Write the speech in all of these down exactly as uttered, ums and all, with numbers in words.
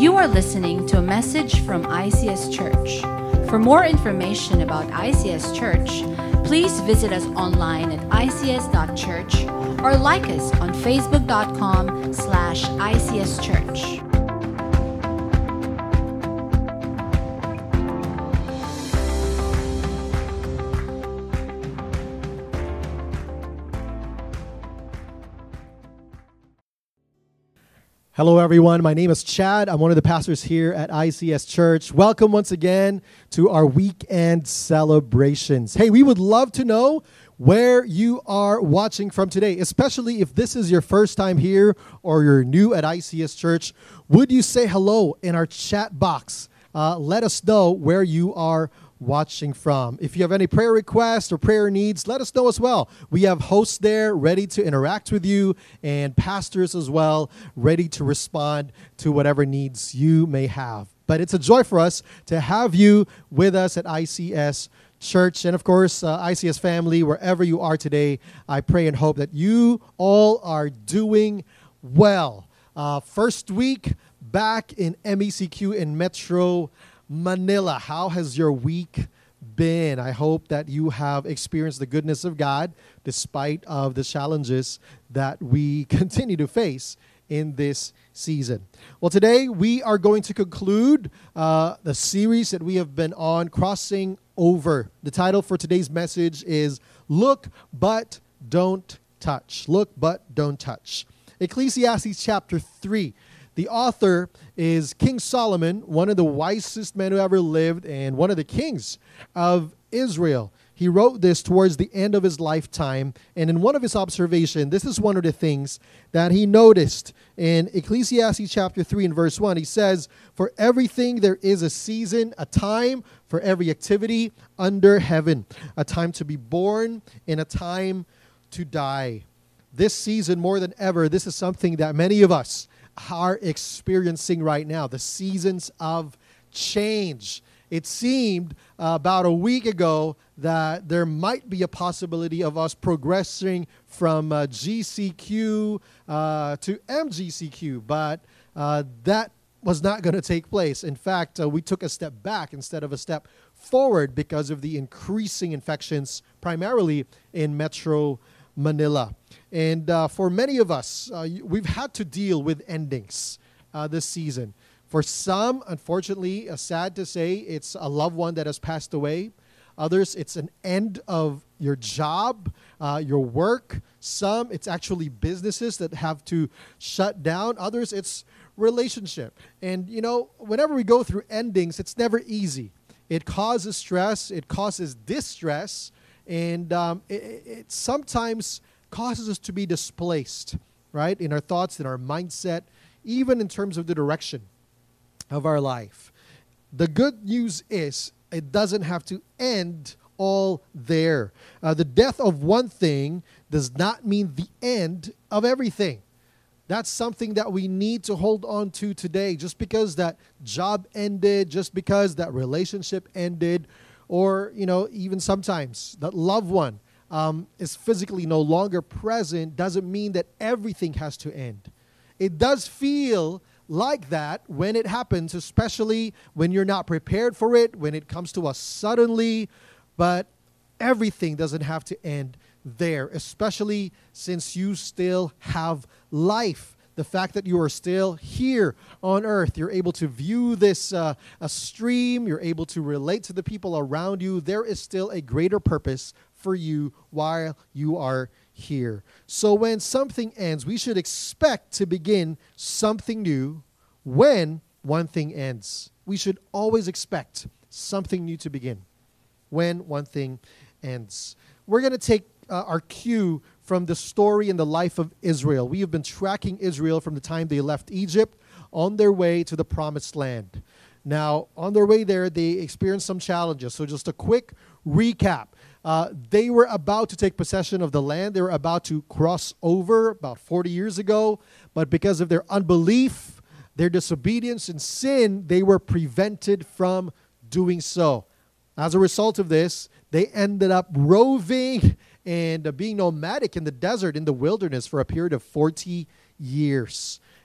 You are listening to a message from I C S Church. For more information about I C S Church, please visit us online at I C S dot church or like us on facebook dot com slash I C S Church. Hello, everyone. My name is Chad. I'm one of the pastors here at I C S Church. Welcome once again to our weekend celebrations. Hey, we would love to know where you are watching from today, especially if this is your first time here or you're new at I C S Church. Would you say hello in our chat box? Uh, let us know where you are watching from. If you have any prayer requests or prayer needs, let us know as well. We have hosts there ready to interact with you and pastors as well ready to respond to whatever needs you may have. But it's a joy for us to have you with us at I C S Church. And of course, uh, I C S family, wherever you are today, I pray and hope that you all are doing well. Uh, first week back in M E C Q in Metro Manila. How has your week been? I hope that you have experienced the goodness of God despite of the challenges that we continue to face in this season. Well, today we are going to conclude uh, the series that we have been on, Crossing Over. The title for today's message is Look But Don't Touch. Look But Don't Touch. Ecclesiastes chapter three. The author is King Solomon, one of the wisest men who ever lived and one of the kings of Israel. He wrote this towards the end of his lifetime, and in one of his observations, this is one of the things that he noticed in Ecclesiastes chapter three and verse one. He says, "For everything there is a season, a time for every activity under heaven, a time to be born and a time to die." This season, more than ever, this is something that many of us are experiencing right now, the seasons of change. It seemed uh, about a week ago that there might be a possibility of us progressing from uh, G C Q uh, to M G C Q, but uh, that was not going to take place. In fact, uh, we took a step back instead of a step forward because of the increasing infections, primarily in Metro Manila. And uh, for many of us, uh, we've had to deal with endings uh, this season. For some, unfortunately, uh, sad to say, it's a loved one that has passed away. Others, it's an end of your job, uh, your work. Some, it's actually businesses that have to shut down. Others, it's relationship. And, you know, whenever we go through endings, it's never easy. It causes stress. It causes distress. And um, it, it sometimes causes us to be displaced, right, in our thoughts, in our mindset, even in terms of the direction of our life. The good news is it doesn't have to end all there. Uh, the death of one thing does not mean the end of everything. That's something that we need to hold on to today. Just because that job ended, just because that relationship ended, or, you know, even sometimes that loved one um, is physically no longer present, doesn't mean that everything has to end. It does feel like that when it happens, especially when you're not prepared for it, when it comes to us suddenly, but everything doesn't have to end there, especially since you still have life. The fact that you are still here on earth, you're able to view this uh, a stream, you're able to relate to the people around you. There is still a greater purpose for you while you are here. So when something ends, we should expect to begin something new when one thing ends. We should always expect something new to begin when one thing ends. We're going to take uh, our cue from the story in the life of Israel. We have been tracking Israel from the time they left Egypt on their way to the Promised Land. Now, on their way there, they experienced some challenges. So just a quick recap. Uh, they were about to take possession of the land. They were about to cross over about forty years ago. But because of their unbelief, their disobedience and sin, they were prevented from doing so. As a result of this, they ended up roving and uh, being nomadic in the desert, in the wilderness for a period of forty years.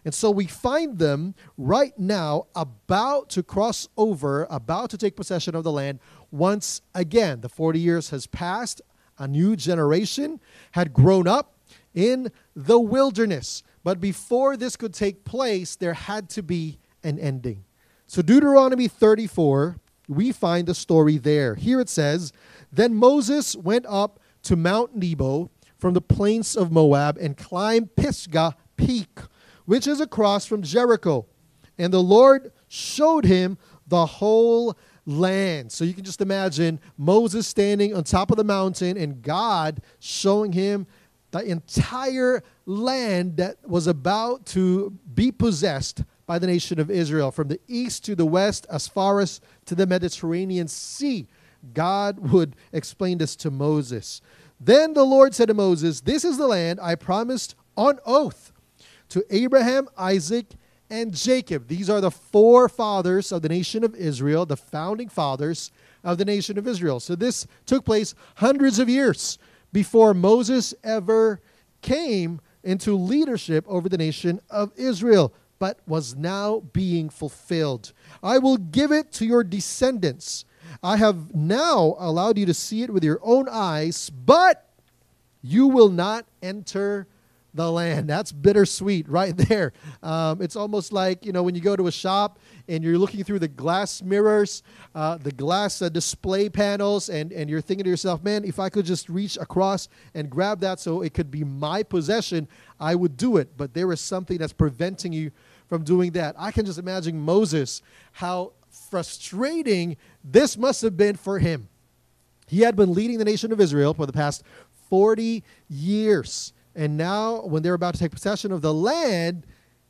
And so we find them right now about to cross over, about to take possession of the land once again. The forty years has passed. A new generation had grown up in the wilderness. But before this could take place, there had to be an ending. So Deuteronomy thirty-four, we find the story there. Here it says, "Then Moses went up to Mount Nebo from the plains of Moab and climbed Pisgah Peak, which is across from Jericho. And the Lord showed him the whole land." So you can just imagine Moses standing on top of the mountain and God showing him the entire land that was about to be possessed by the nation of Israel, from the east to the west, as far as to the Mediterranean Sea. God would explain this to Moses. "Then the Lord said to Moses, 'This is the land I promised on oath to Abraham, Isaac, and Jacob.'" These are the forefathers of the nation of Israel, the founding fathers of the nation of Israel. So this took place hundreds of years before Moses ever came into leadership over the nation of Israel, but was now being fulfilled. "I will give it to your descendants. I have now allowed you to see it with your own eyes, but you will not enter the land." That's bittersweet right there. Um, it's almost like, you know, when you go to a shop and you're looking through the glass mirrors, uh, the glass uh, display panels, and, and you're thinking to yourself, man, if I could just reach across and grab that so it could be my possession, I would do it. But there is something that's preventing you from doing that. I can just imagine Moses, how frustrating this must have been for him. He had been leading the nation of Israel for the past forty years. And now, when they're about to take possession of the land,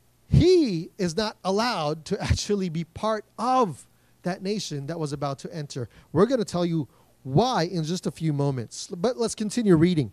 he is not allowed to actually be part of that nation that was about to enter. We're going to tell you why in just a few moments. But let's continue reading.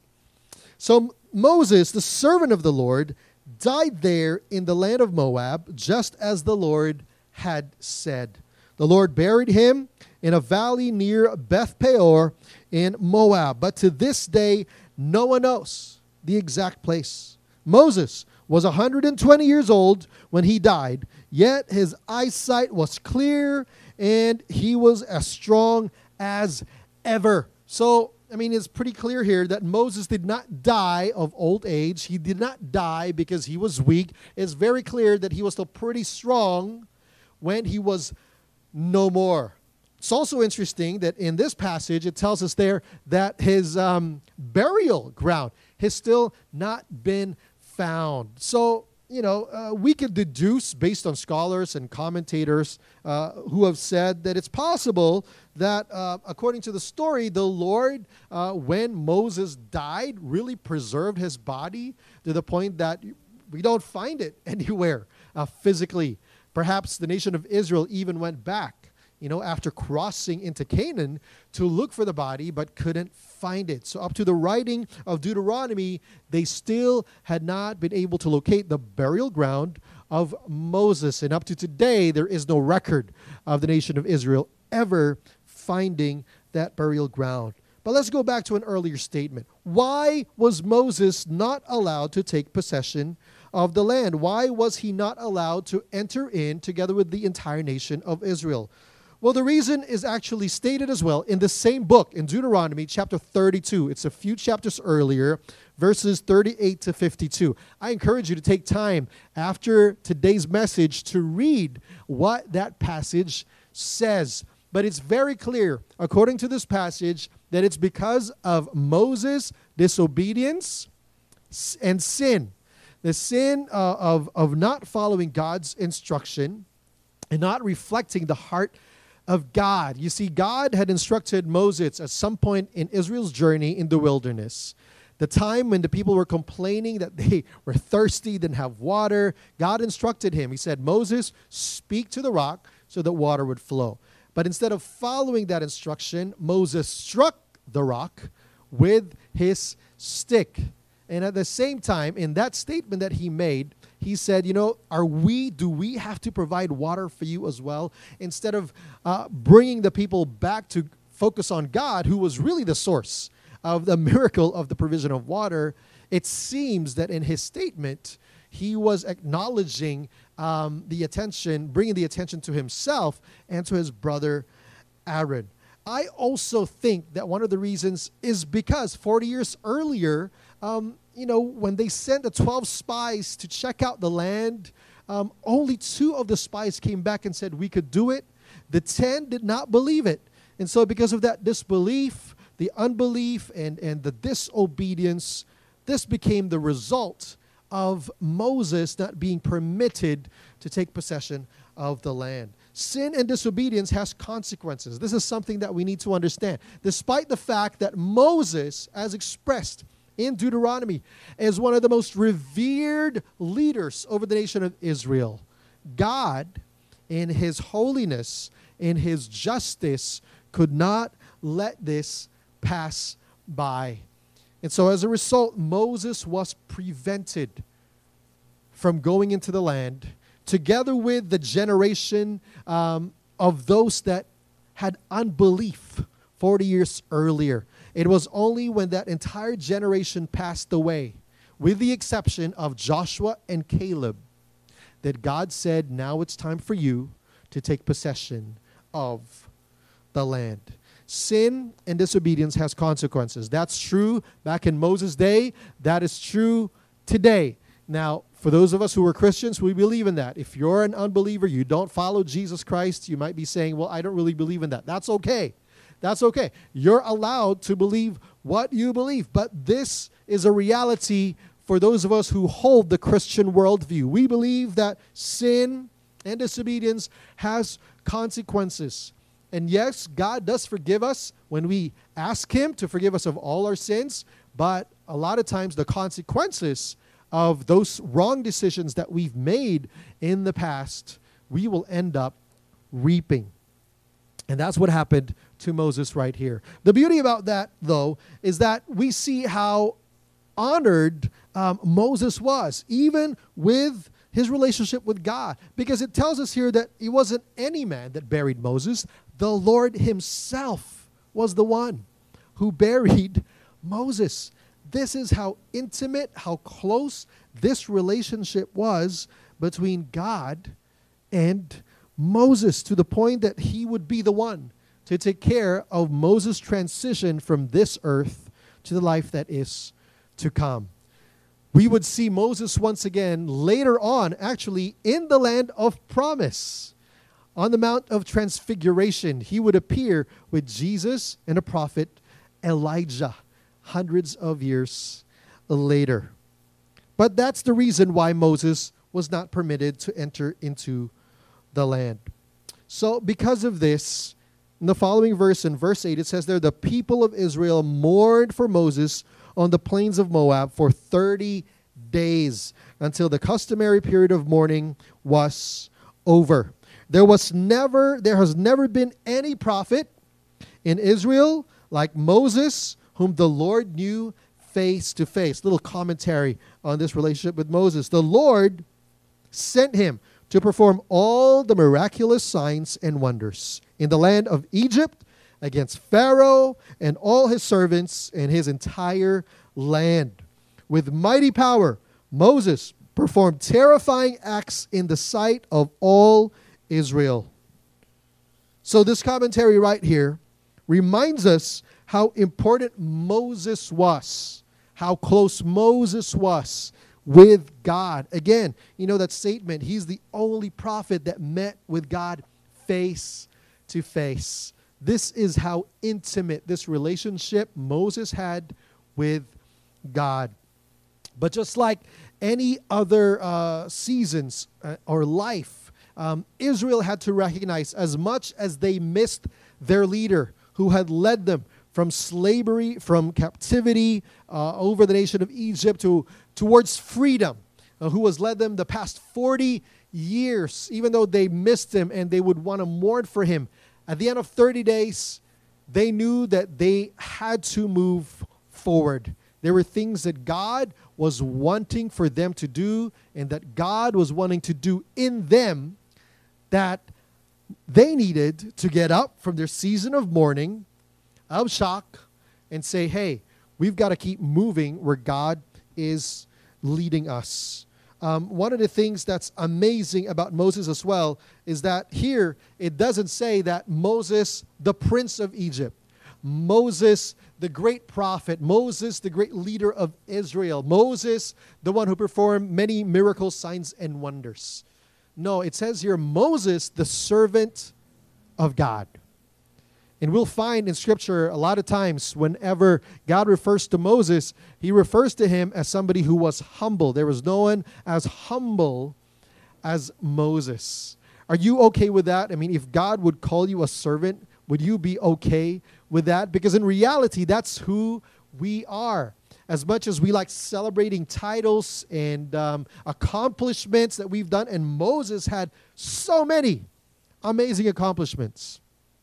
"So Moses, the servant of the Lord, died there in the land of Moab, just as the Lord had said. The Lord buried him in a valley near Beth Peor in Moab. But to this day, no one knows the exact place. Moses was one hundred twenty years old when he died, yet his eyesight was clear and he was as strong as ever." So, I mean, it's pretty clear here that Moses did not die of old age. He did not die because he was weak. It's very clear that he was still pretty strong when he was no more. It's also interesting that in this passage, it tells us there that his um, burial ground has still not been found. So, you know, uh, we could deduce based on scholars and commentators uh, who have said that it's possible that, uh, according to the story, the Lord, uh, when Moses died, really preserved his body to the point that we don't find it anywhere uh, physically. Perhaps the nation of Israel even went back, you know, after crossing into Canaan to look for the body, but couldn't find it. So up to the writing of Deuteronomy, they still had not been able to locate the burial ground of Moses. And up to today, there is no record of the nation of Israel ever finding that burial ground. But let's go back to an earlier statement. Why was Moses not allowed to take possession of the land? Why was he not allowed to enter in together with the entire nation of Israel? Well, the reason is actually stated as well in the same book, in Deuteronomy chapter thirty-two. It's a few chapters earlier, verses thirty-eight to fifty-two. I encourage you to take time after today's message to read what that passage says. But it's very clear, according to this passage, that it's because of Moses' disobedience and sin. The sin uh, of, of not following God's instruction and not reflecting the heart of God. You see, God had instructed Moses at some point in Israel's journey in the wilderness, the time when the people were complaining that they were thirsty, didn't have water. God instructed him. He said, "Moses, speak to the rock so that water would flow." But instead of following that instruction, Moses struck the rock with his stick. And at the same time, in that statement that he made, he said, you know, are we, do we have to provide water for you as well? Instead of uh, bringing the people back to focus on God, who was really the source of the miracle of the provision of water, it seems that in his statement, he was acknowledging um, the attention, bringing the attention to himself and to his brother Aaron. I also think that one of the reasons is because forty years earlier, um, you know, when they sent the twelve spies to check out the land, um, only two of the spies came back and said, we could do it. The ten did not believe it. And so because of that disbelief, the unbelief, and, and the disobedience, this became the result of Moses not being permitted to take possession of the land. Sin and disobedience has consequences. This is something that we need to understand. Despite the fact that Moses, as expressed in Deuteronomy, is one of the most revered leaders over the nation of Israel, God, in his holiness, in his justice, could not let this pass by. And so as a result, Moses was prevented from going into the land, together with the generation um, of those that had unbelief forty years earlier. It was only when that entire generation passed away, with the exception of Joshua and Caleb, that God said, now it's time for you to take possession of the land. Sin and disobedience has consequences. That's true back in Moses' day. That is true today. Now, for those of us who are Christians, we believe in that. If you're an unbeliever, you don't follow Jesus Christ, you might be saying, well, I don't really believe in that. That's okay. That's okay. You're allowed to believe what you believe. But this is a reality for those of us who hold the Christian worldview. We believe that sin and disobedience has consequences. And yes, God does forgive us when we ask him to forgive us of all our sins. But a lot of times the consequences of those wrong decisions that we've made in the past, we will end up reaping. And that's what happened to Moses right here. The beauty about that, though, is that we see how honored um, Moses was, even with his relationship with God. Because it tells us here that it wasn't any man that buried Moses. The Lord himself was the one who buried Moses. This is how intimate, how close this relationship was between God and Moses, to the point that he would be the one to take care of Moses' transition from this earth to the life that is to come. We would see Moses once again later on, actually, in the land of promise. On the Mount of Transfiguration, he would appear with Jesus and a prophet Elijah hundreds of years later. But that's the reason why Moses was not permitted to enter into the land. So because of this, in the following verse, in verse eight, it says there, the people of Israel mourned for Moses on the plains of Moab for thirty days until the customary period of mourning was over. There was never, there has never been any prophet in Israel like Moses, whom the Lord knew face to face. Little commentary on this relationship with Moses. The Lord sent him to perform all the miraculous signs and wonders in the land of Egypt against Pharaoh and all his servants and his entire land. With mighty power, Moses performed terrifying acts in the sight of all Israel. So this commentary right here reminds us how important Moses was, how close Moses was with God. Again, you know that statement, he's the only prophet that met with God face to face. This is how intimate this relationship Moses had with God. But just like any other uh, seasons uh, or life, um, Israel had to recognize, as much as they missed their leader who had led them from slavery, from captivity uh, over the nation of Egypt to towards freedom, uh, who has led them the past forty years, even though they missed him and they would want to mourn for him. At the end of thirty days, they knew that they had to move forward. There were things that God was wanting for them to do and that God was wanting to do in them that they needed to get up from their season of mourning, of shock, and say, hey, we've got to keep moving where God is leading us. Um, one of the things that's amazing about Moses as well is that here it doesn't say that Moses, the prince of Egypt, Moses, the great prophet, Moses, the great leader of Israel, Moses, the one who performed many miracles, signs, and wonders. No, it says here Moses, the servant of God. And we'll find in Scripture a lot of times whenever God refers to Moses, he refers to him as somebody who was humble. There was no one as humble as Moses. Are you okay with that? I mean, if God would call you a servant, would you be okay with that? Because in reality, that's who we are. As much as we like celebrating titles and um, accomplishments that we've done, and Moses had so many amazing accomplishments,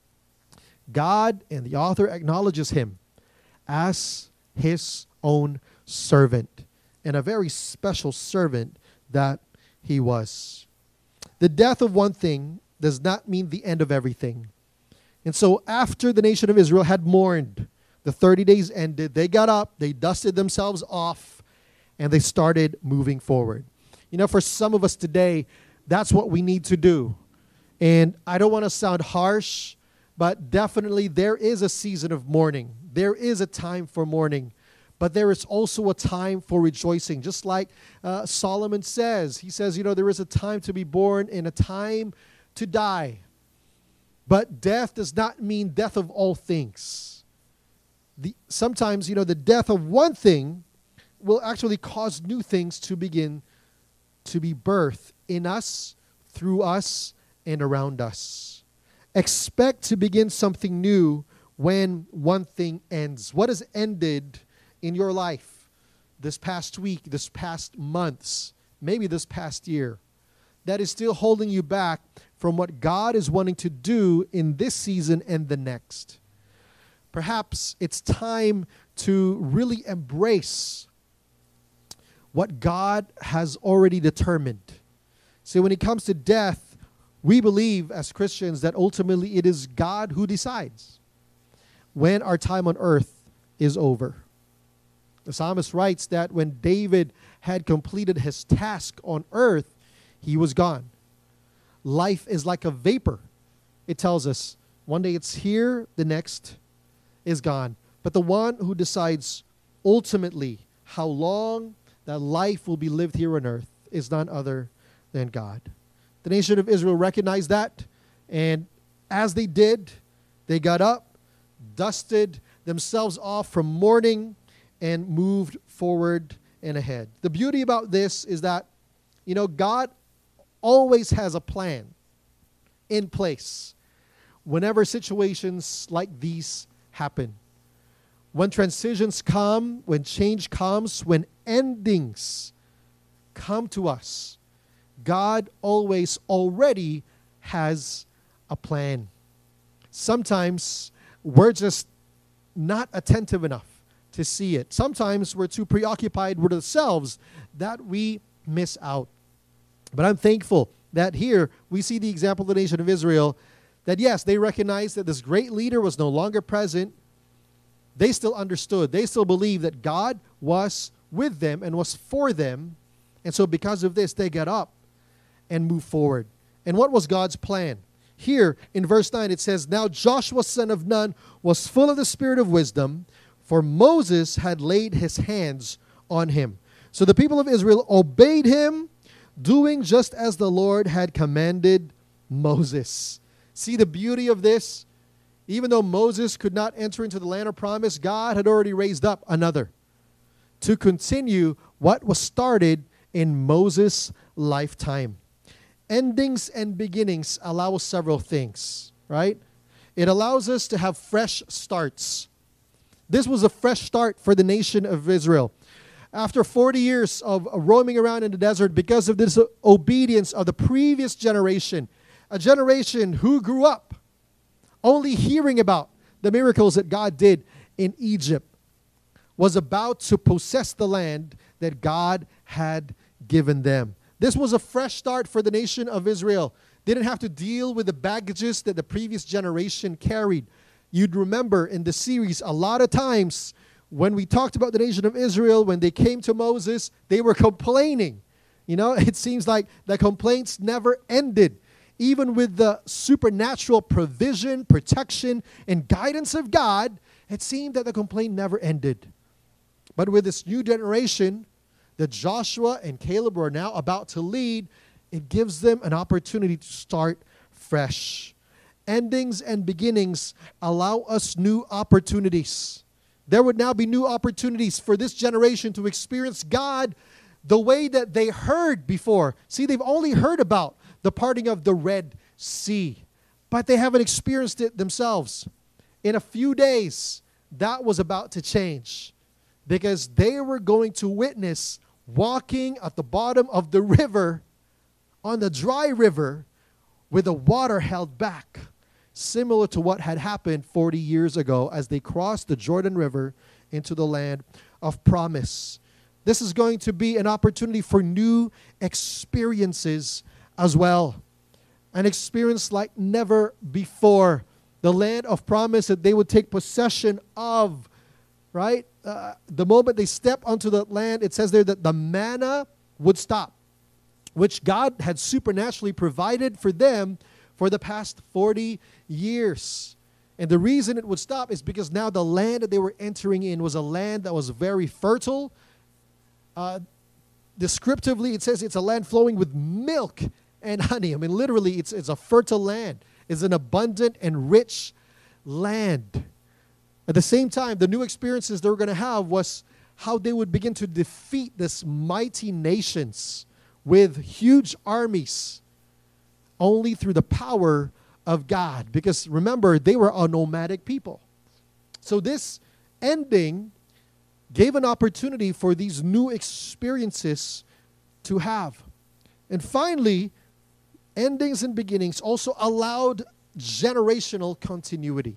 God and the author acknowledges him as his own servant, and a very special servant that he was. The death of one thing does not mean the end of everything. And so after the nation of Israel had mourned, the thirty days ended, they got up, they dusted themselves off, and they started moving forward. You know, for some of us today, that's what we need to do. And I don't want to sound harsh, but definitely there is a season of mourning. There is a time for mourning. But there is also a time for rejoicing. Just like uh, Solomon says. He says, you know, there is a time to be born and a time to die. But death does not mean death of all things. The, sometimes, you know, the death of one thing will actually cause new things to begin to be birthed in us, through us, and around us. Expect to begin something new when one thing ends. What has ended in your life this past week, this past months, maybe this past year, that is still holding you back from what God is wanting to do in this season and the next? Perhaps it's time to really embrace what God has already determined. See, when it comes to death, we believe as Christians that ultimately it is God who decides when our time on earth is over. The psalmist writes that when David had completed his task on earth, he was gone. Life is like a vapor. It tells us one day it's here, the next is gone. But the one who decides ultimately how long that life will be lived here on earth is none other than God. The nation of Israel recognized that, and as they did, they got up, dusted themselves off from mourning, and moved forward and ahead. The beauty about this is that, you know, God always has a plan in place whenever situations like these happen. When transitions come, when change comes, when endings come to us, God always already has a plan. Sometimes we're just not attentive enough to see it. Sometimes we're too preoccupied with ourselves that we miss out. But I'm thankful that here we see the example of the nation of Israel, that yes, they recognized that this great leader was no longer present. They still understood. They still believed that God was with them and was for them. And so because of this, they got up and move forward. And what was God's plan? Here in verse nine it says, "Now Joshua son of Nun was full of the spirit of wisdom, for Moses had laid his hands on him. So the people of Israel obeyed him, doing just as the Lord had commanded Moses." See the beauty of this? Even though Moses could not enter into the land of promise, God had already raised up another to continue what was started in Moses' lifetime. Endings and beginnings allow us several things, right? It allows us to have fresh starts. This was a fresh start for the nation of Israel. After forty years of roaming around in the desert because of this obedience of the previous generation, a generation who grew up only hearing about the miracles that God did in Egypt, was about to possess the land that God had given them. This was a fresh start for the nation of Israel. They didn't have to deal with the baggages that the previous generation carried. You'd remember in the series, a lot of times when we talked about the nation of Israel, when they came to Moses, they were complaining. You know, it seems like the complaints never ended. Even with the supernatural provision, protection, and guidance of God, it seemed that the complaint never ended. But with this new generation that Joshua and Caleb were now about to lead, it gives them an opportunity to start fresh. Endings and beginnings allow us new opportunities. There would now be new opportunities for this generation to experience God the way that they heard before. See, they've only heard about the parting of the Red Sea, but they haven't experienced it themselves. In a few days, that was about to change because they were going to witness walking at the bottom of the river, on the dry river, with the water held back, similar to what had happened forty years ago as they crossed the Jordan River into the land of promise. This is going to be an opportunity for new experiences as well. An experience like never before. The land of promise that they would take possession of, right? Uh, the moment they step onto the land, it says there that the manna would stop, which God had supernaturally provided for them for the past forty years. And the reason it would stop is because now the land that they were entering in was a land that was very fertile. Uh, descriptively, it says it's a land flowing with milk and honey. I mean, literally, it's, it's a fertile land. It's an abundant and rich land. At the same time, the new experiences they were going to have was how they would begin to defeat this mighty nations with huge armies only through the power of God. Because remember, they were a nomadic people. So this ending gave an opportunity for these new experiences to have. And finally, endings and beginnings also allowed generational continuity.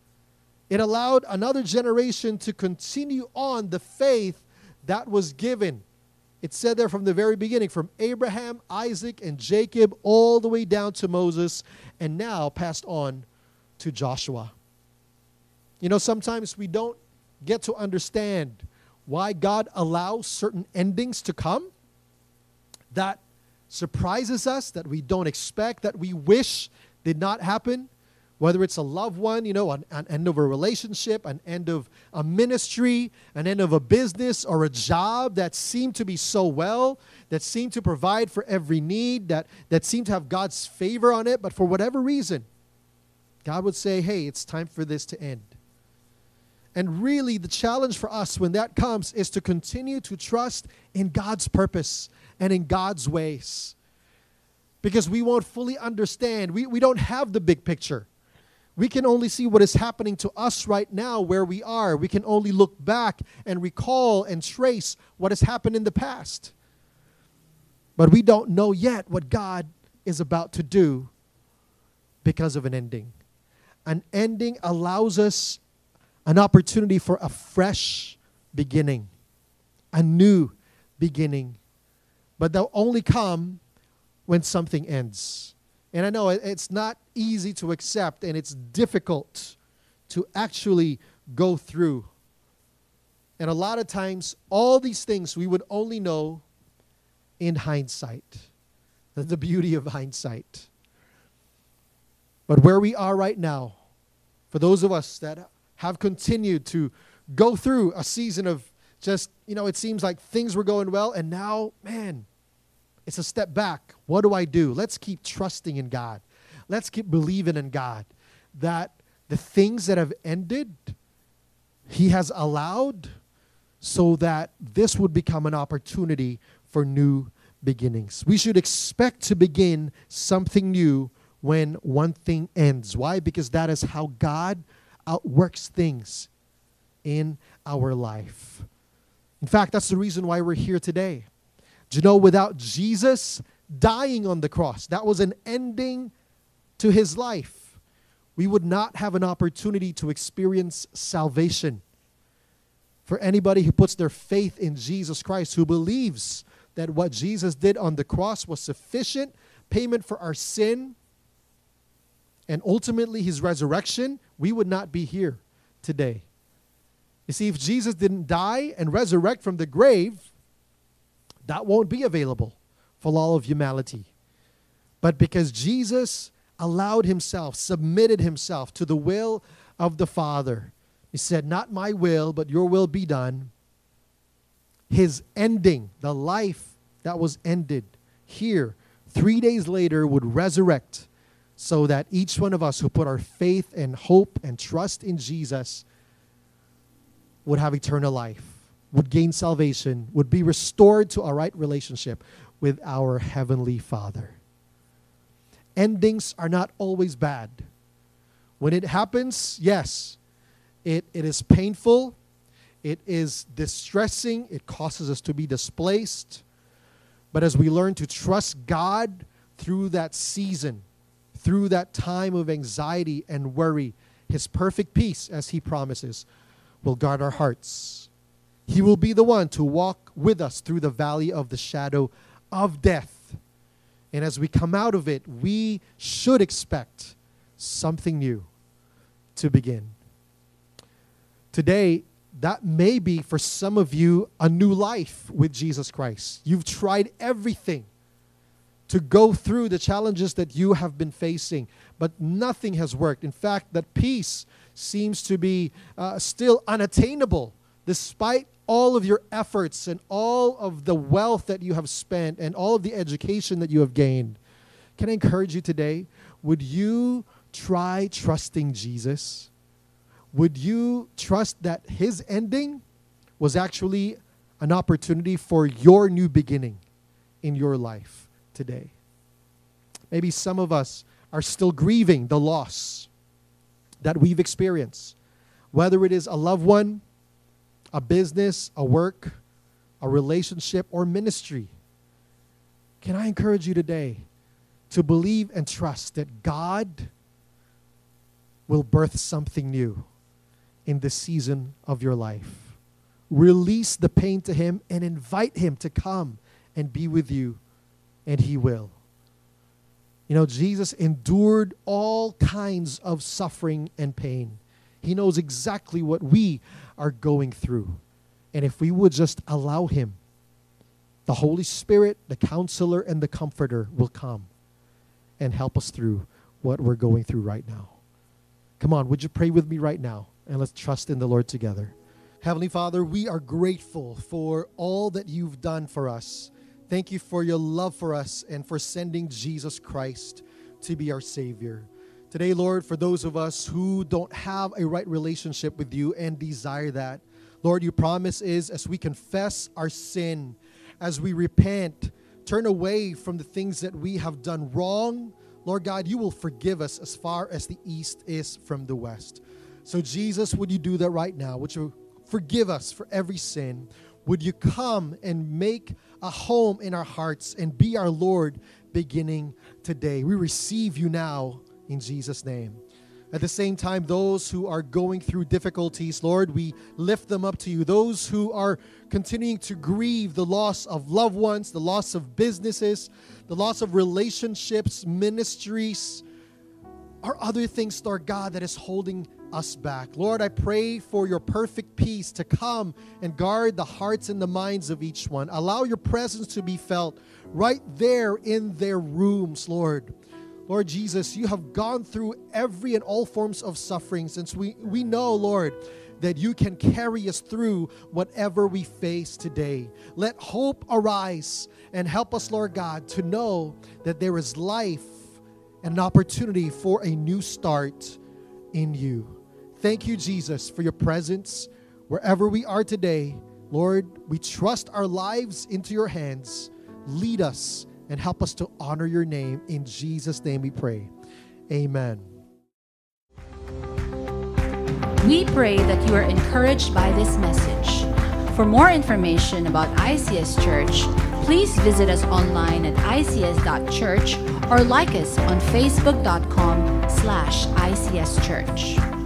It allowed another generation to continue on the faith that was given. It said there from the very beginning, from Abraham, Isaac, and Jacob, all the way down to Moses, and now passed on to Joshua. You know, sometimes we don't get to understand why God allows certain endings to come that surprises us, that we don't expect, that we wish did not happen. Whether it's a loved one, you know, an, an end of a relationship, an end of a ministry, an end of a business or a job that seemed to be so well, that seemed to provide for every need, that, that seemed to have God's favor on it, but for whatever reason, God would say, hey, it's time for this to end. And really, the challenge for us when that comes is to continue to trust in God's purpose and in God's ways. Because we won't fully understand. We, we don't have the big picture. We can only see what is happening to us right now where we are. We can only look back and recall and trace what has happened in the past. But we don't know yet what God is about to do because of an ending. An ending allows us an opportunity for a fresh beginning, a new beginning. But they'll only come when something ends. And I know it's not easy to accept, and it's difficult to actually go through. And a lot of times, all these things we would only know in hindsight. That's the beauty of hindsight. But where we are right now, for those of us that have continued to go through a season of just, you know, it seems like things were going well, and now, man, it's a step back. What do I do? Let's keep trusting in God. Let's keep believing in God that the things that have ended, He has allowed so that this would become an opportunity for new beginnings. We should expect to begin something new when one thing ends. Why? Because that is how God outworks things in our life. In fact, that's the reason why we're here today. Do you know, without Jesus dying on the cross, that was an ending to His life. We would not have an opportunity to experience salvation. For anybody who puts their faith in Jesus Christ, who believes that what Jesus did on the cross was sufficient payment for our sin, and ultimately His resurrection, we would not be here today. You see, if Jesus didn't die and resurrect from the grave, that won't be available for all of humanity. But because Jesus allowed himself, submitted himself to the will of the Father, he said, not my will, but your will be done. His ending, the life that was ended here, three days later would resurrect so that each one of us who put our faith and hope and trust in Jesus would have eternal life, would gain salvation, would be restored to a right relationship with our Heavenly Father. Endings are not always bad. When it happens, yes, it, it is painful, it is distressing, it causes us to be displaced. But as we learn to trust God through that season, through that time of anxiety and worry, His perfect peace, as He promises, will guard our hearts. He will be the one to walk with us through the valley of the shadow of death. And as we come out of it, we should expect something new to begin. Today, that may be for some of you a new life with Jesus Christ. You've tried everything to go through the challenges that you have been facing, but nothing has worked. In fact, that peace seems to be uh, still unattainable despite all of your efforts and all of the wealth that you have spent and all of the education that you have gained. Can I encourage you today? Would you try trusting Jesus? Would you trust that His ending was actually an opportunity for your new beginning in your life today? Maybe some of us are still grieving the loss that we've experienced, whether it is a loved one, a business, a work, a relationship, or ministry. Can I encourage you today to believe and trust that God will birth something new in the season of your life? Release the pain to Him and invite Him to come and be with you, and He will. You know, Jesus endured all kinds of suffering and pain. He knows exactly what we are going through. And if we would just allow Him, the Holy Spirit, the Counselor, and the Comforter will come and help us through what we're going through right now. Come on, would you pray with me right now? And let's trust in the Lord together. Heavenly Father, we are grateful for all that You've done for us. Thank You for Your love for us and for sending Jesus Christ to be our Savior. Today, Lord, for those of us who don't have a right relationship with You and desire that, Lord, Your promise is as we confess our sin, as we repent, turn away from the things that we have done wrong, Lord God, You will forgive us as far as the east is from the west. So Jesus, would You do that right now? Would You forgive us for every sin? Would You come and make a home in our hearts and be our Lord beginning today? We receive You now in Jesus' name. At the same time, those who are going through difficulties, Lord, we lift them up to You. Those who are continuing to grieve the loss of loved ones, the loss of businesses, the loss of relationships, ministries, or other things, Lord God, that is holding us back. Lord, I pray for Your perfect peace to come and guard the hearts and the minds of each one. Allow Your presence to be felt right there in their rooms, Lord. Lord Jesus, You have gone through every and all forms of suffering, since we, we know, Lord, that You can carry us through whatever we face today. Let hope arise and help us, Lord God, to know that there is life and an opportunity for a new start in You. Thank You, Jesus, for Your presence wherever we are today. Lord, we trust our lives into Your hands. Lead us and help us to honor Your name. In Jesus' name we pray. Amen. We pray that you are encouraged by this message. For more information about I C S Church, please visit us online at I C S dot church or like us on facebook dot com slash I C S Church.